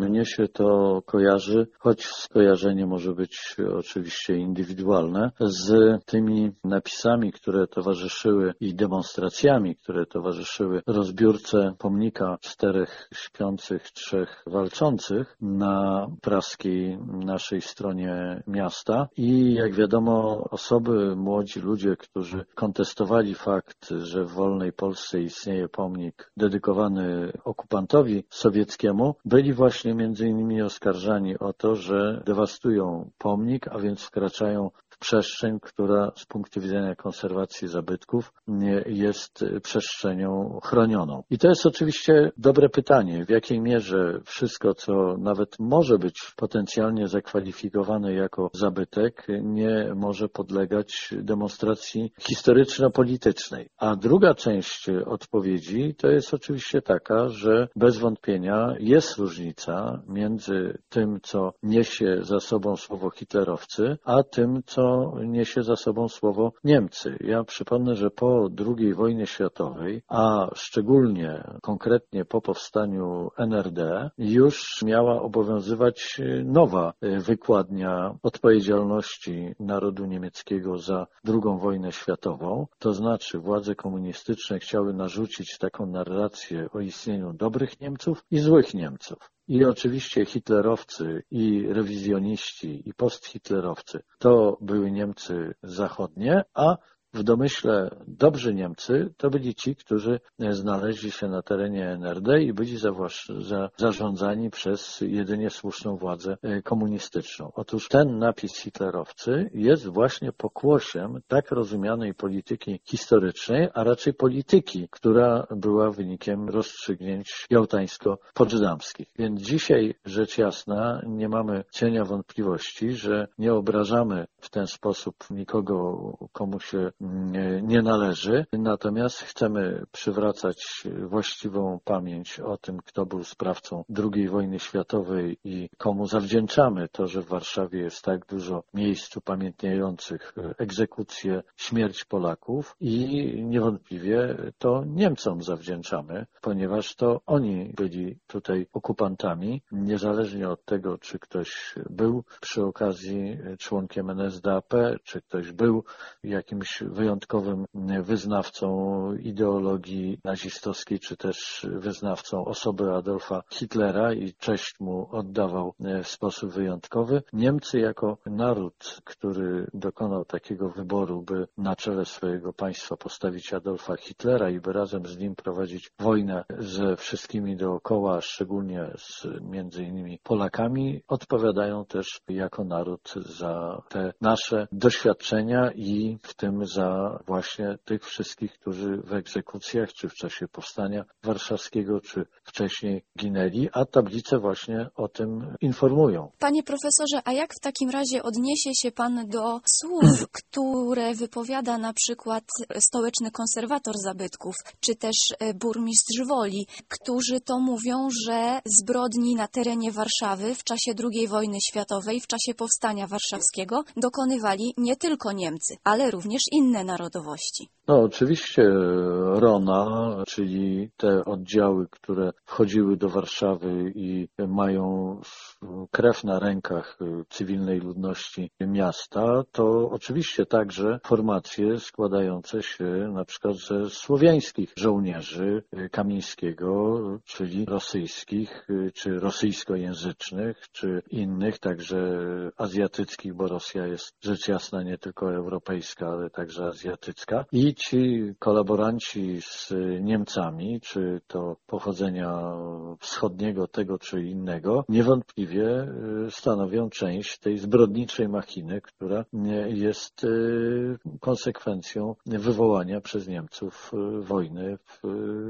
mnie się to kojarzy, choć skojarzenie może być oczywiście indywidualne, z tymi napisami, które towarzyszyły i demonstracjami, które towarzyszyły rozbiórce pomnika 4 śpiących, 3 walczących na praskiej naszej stronie miasta. I jak wiadomo, osoby, młodzi ludzie, którzy kontestowali fakt, że w wolnej Polsce istnieje pomnik dedykowany okupantowi sowieckiemu, byli właśnie między innymi oskarżani o to, że dewastują pomnik, a więc wkraczają w przestrzeń, która z punktu widzenia konserwacji zabytków jest przestrzenią chronioną. I to jest oczywiście dobre pytanie, w jakiej mierze wszystko, co nawet może być potencjalnie zakwalifikowane jako zabytek, nie może podlegać demonstracji historyczno-politycznej. A druga część odpowiedzi to jest oczywiście taka, że bez wątpienia jest różnica między tym, co niesie za sobą słowo hitlerowcy, a tym, co niesie za sobą słowo Niemcy. Ja przypomnę, że po II wojnie światowej, a szczególnie konkretnie po powstaniu NRD, już miała obowiązywać nowa wykładnia odpowiedzialności narodu niemieckiego za II wojnę światową. To znaczy władze komunistyczne chciały narzucić taką narrację o istnieniu dobrych Niemców i złych Niemców. I oczywiście hitlerowcy i rewizjoniści i posthitlerowcy to były Niemcy zachodnie, a w domyśle dobrzy Niemcy to byli ci, którzy znaleźli się na terenie NRD i byli zarządzani przez jedynie słuszną władzę komunistyczną. Otóż ten napis hitlerowcy jest właśnie pokłosiem tak rozumianej polityki historycznej, a raczej polityki, która była wynikiem rozstrzygnięć jałtańsko-poczdamskich. Więc dzisiaj, rzecz jasna, nie mamy cienia wątpliwości, że nie obrażamy w ten sposób nikogo, komu się nie należy, natomiast chcemy przywracać właściwą pamięć o tym, kto był sprawcą II wojny światowej i komu zawdzięczamy to, że w Warszawie jest tak dużo miejsc upamiętniających egzekucje, śmierć Polaków i niewątpliwie to Niemcom zawdzięczamy, ponieważ to oni byli tutaj okupantami, niezależnie od tego, czy ktoś był przy okazji członkiem NSDAP, czy ktoś był jakimś wyjątkowym wyznawcą ideologii nazistowskiej, czy też wyznawcą osoby Adolfa Hitlera i cześć mu oddawał w sposób wyjątkowy. Niemcy jako naród, który dokonał takiego wyboru, by na czele swojego państwa postawić Adolfa Hitlera i by razem z nim prowadzić wojnę ze wszystkimi dookoła, szczególnie z między innymi Polakami, odpowiadają też jako naród za te nasze doświadczenia i w tym za właśnie tych wszystkich, którzy w egzekucjach, czy w czasie powstania warszawskiego, czy wcześniej ginęli, a tablice właśnie o tym informują. Panie profesorze, a jak w takim razie odniesie się pan do słów, które wypowiada na przykład stołeczny konserwator zabytków, czy też burmistrz Woli, którzy to mówią, że zbrodni na terenie Warszawy w czasie II wojny światowej, w czasie powstania warszawskiego dokonywali nie tylko Niemcy, ale również inne narodowości? No oczywiście RONA, czyli te oddziały, które wchodziły do Warszawy i mają krew na rękach cywilnej ludności miasta, to oczywiście także formacje składające się na przykład ze słowiańskich żołnierzy Kamińskiego, czyli rosyjskich, czy rosyjskojęzycznych, czy innych, także azjatyckich, bo Rosja jest rzecz jasna nie tylko europejska, ale także azjatycka. I ci kolaboranci z Niemcami, czy to pochodzenia wschodniego, tego czy innego, niewątpliwie stanowią część tej zbrodniczej machiny, która jest konsekwencją wywołania przez Niemców wojny w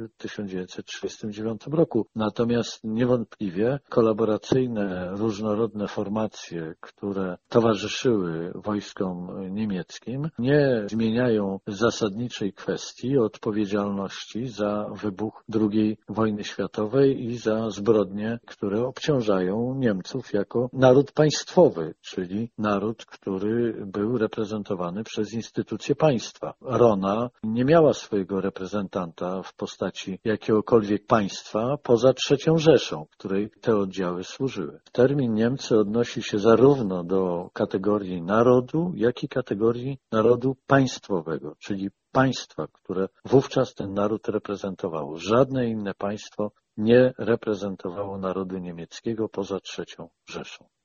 1939 roku. Natomiast niewątpliwie kolaboracyjne, różnorodne formacje, które towarzyszyły wojskom niemieckim, nie zmieniają zasadniczej kwestii odpowiedzialności za wybuch II wojny światowej i za zbrodnie, które obciążają nie Niemców jako naród państwowy, czyli naród, który był reprezentowany przez instytucje państwa. Rona nie miała swojego reprezentanta w postaci jakiegokolwiek państwa poza III Rzeszą, której te oddziały służyły. Termin Niemcy odnosi się zarówno do kategorii narodu, jak i kategorii narodu państwowego, czyli państwa, które wówczas ten naród reprezentowało. Żadne inne państwo nie reprezentowało narodu niemieckiego poza III Rzeszą.